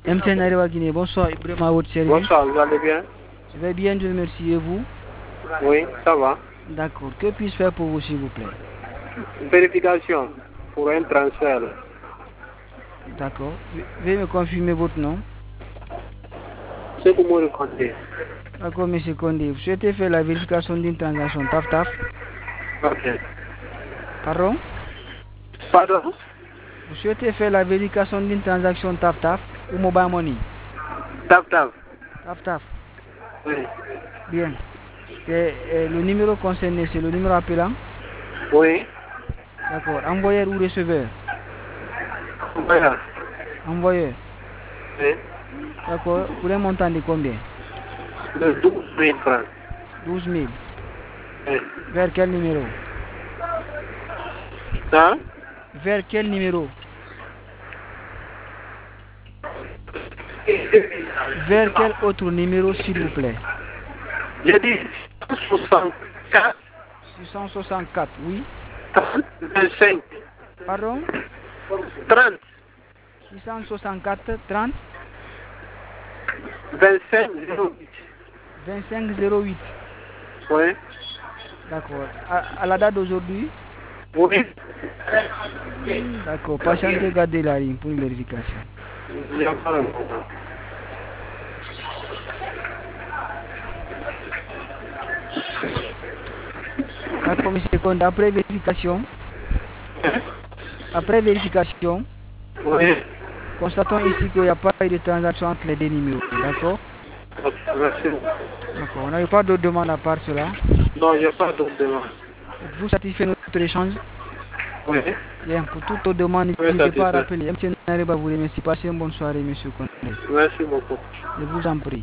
MTN Arewa Guinée, bonsoir, Ibrahima à votre service. Bonsoir, vous allez bien? Je vais bien, Dieu merci, et vous? Oui, ça va. D'accord, que puis-je faire pour vous, s'il vous plaît? Vérification pour un transfert. D'accord, veuillez me confirmer votre nom. C'est pour moi le compter. D'accord, monsieur Condé, vous souhaitez faire la vérification d'une transaction TAF-TAF? Ok. Pardon? Pardon? Vous souhaitez faire la vérification d'une transaction TAF-TAF ou Mobile Money? Tap tap. TAF-TAF. Oui. Bien. Le numéro concerné, c'est le numéro appelant? Oui. D'accord. Envoyeur ou receveur? Voilà. Envoyeur. Oui. D'accord. Pour un montant de combien? De 12 000 francs. 12 000. Oui. Vers quel numéro? Hein? Vers quel numéro? Vers quel autre numéro, s'il vous plaît? J'ai dit 64 664, oui. 30 25. Pardon? 30 664 30 25 08. 25 08. Oui. D'accord. À la date d'aujourd'hui? Oui. D'accord. Patientez, gardez la ligne pour une vérification. Il y a pas un moment. D'accord, monsieur Condé. Après vérification, Oui. constatons ici qu'il n'y a pas eu de transaction entre les deux numéros. D'accord? Ok, merci. D'accord. On n'avait pas d'autres demandes à part cela. Non, il n'y a pas d'autre demande. Êtes-vous satisfait de notre échange? Oui. Bien. Pour toute autre demande, Oui, n'hésitez pas à satisfait. rappeler. MTN Arewa vous remercie. Passez une bonne soirée, monsieur Condé. Merci beaucoup. Je vous en prie.